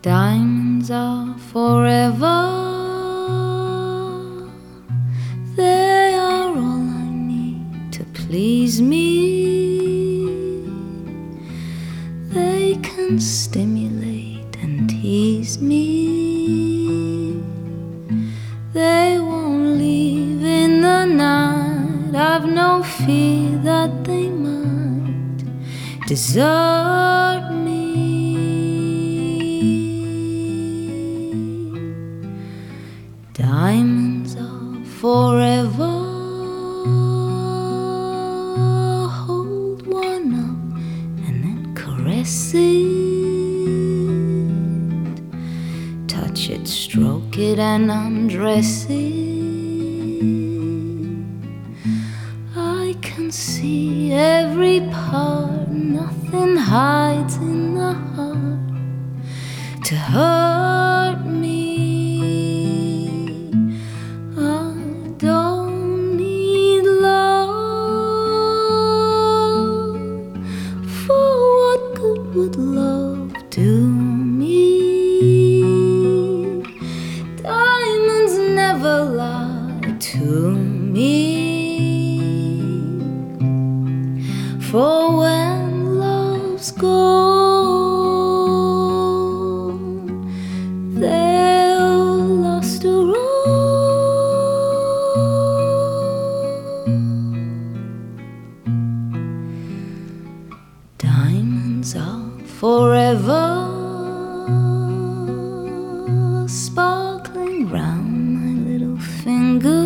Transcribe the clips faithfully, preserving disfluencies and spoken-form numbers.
Diamonds are forever. They are all I need to please me. They can stimulate and tease me. They won't leave in the night. I've no fear that they might desert me. Diamonds are forever. Hold one up and then caress it. Touch it, stroke it and undress it. I can see every part. Nothing hides in the heart to hurt me. Would love do me? Diamonds never lie to me. For when love's gone, they'll last a Diamonds are forever, sparkling round my little finger.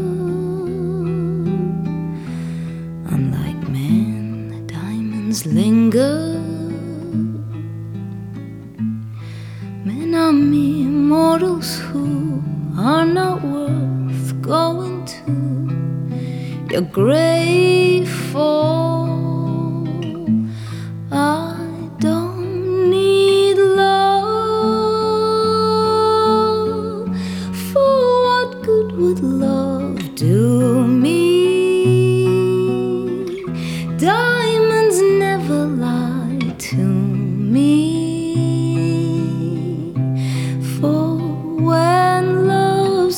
Unlike men, the diamonds linger. Men are mere mortals who are not worth going to your grave for. I don't need love. For what good would love do me? Diamonds never lie to me. For when love's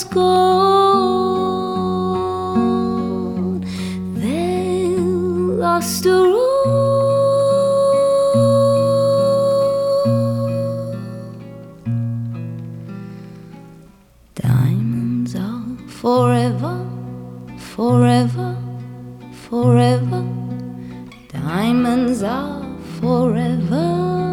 gone, they'll last a Diamonds are forever, forever, forever. Diamonds are forever.